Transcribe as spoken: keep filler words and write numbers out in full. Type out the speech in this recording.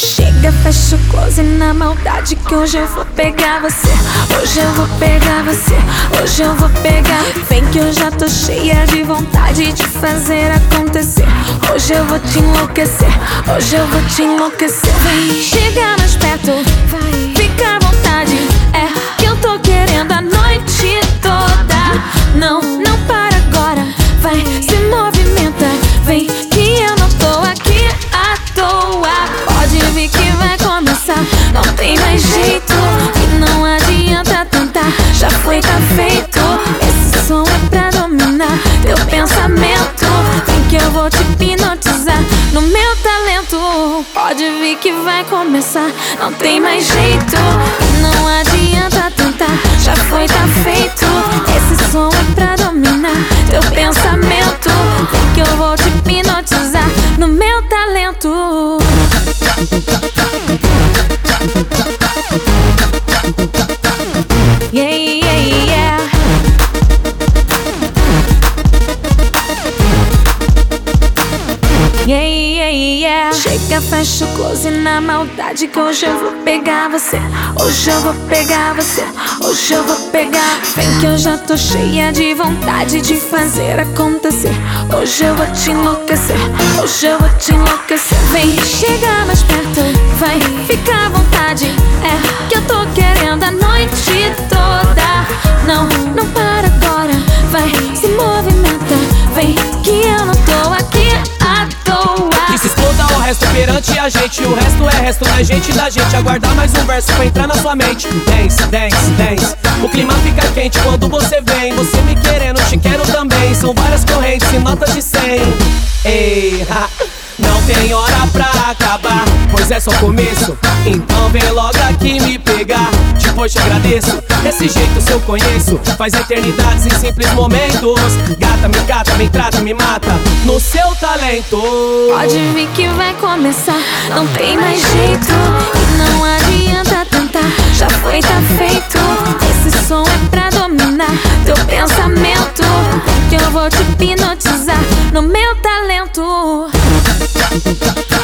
Chega, fecha o close na maldade que hoje eu vou pegar você. Hoje eu vou pegar você, hoje eu vou pegar. Vem que eu já tô cheia de vontade de fazer acontecer. Hoje eu vou te enlouquecer, hoje eu vou te enlouquecer. Vem, chega mais perto, vai, fica à vontade. É que eu tô querendo a noite toda. Não, não para agora, vai, se movimenta. Vem que eu não tô aqui à toa. Pode vir que vai começar, não tem mais jeito. E não adianta tentar, já foi, tá feito. Esse som é pra dominar teu pensamento. Vem que eu vou te hipnotizar no meu talento. Pode vir que vai começar, não tem mais jeito. E não adianta tentar, já foi, tá feito. Esse som é pra dominar teu pensamento. Vem que eu vou te hipnotizar no meu talento. Yeah, yeah, yeah. Yeah, yeah, yeah. Chega, fecha o close na maldade que hoje eu vou pegar você. Hoje eu vou pegar você, hoje eu vou pegar. Vem que eu já tô cheia de vontade de fazer acontecer. Hoje eu vou te enlouquecer, hoje eu vou te enlouquecer. Vem, chega mais perto, vai, fica à vontade. É que eu tô querendo a noite toda. Não, não para agora, vai, se movimenta. Vem que eu não tô aqui à toa. Que se exploda o resto perante a gente. O resto é resto, não é gente da gente. Aguardar mais um verso pra entrar na sua mente. Dance, dance, dance. O clima fica quente quando você vem. Você me querendo, te quero também. São várias correntes e notas de cem. Ei, ha. Não tem hora pra acabar, pois é só começo. Então vem logo aqui me pegar, depois te agradeço. Desse jeito se eu conheço, faz eternidades em simples momentos. Gata, me cata, me trata, me mata no seu talento. Pode vir que vai começar, não tem mais jeito. E não adianta tentar, já foi, tá feito. Esse som é pra dominar teu pensamento. Que eu vou te hipnotizar no meu talento.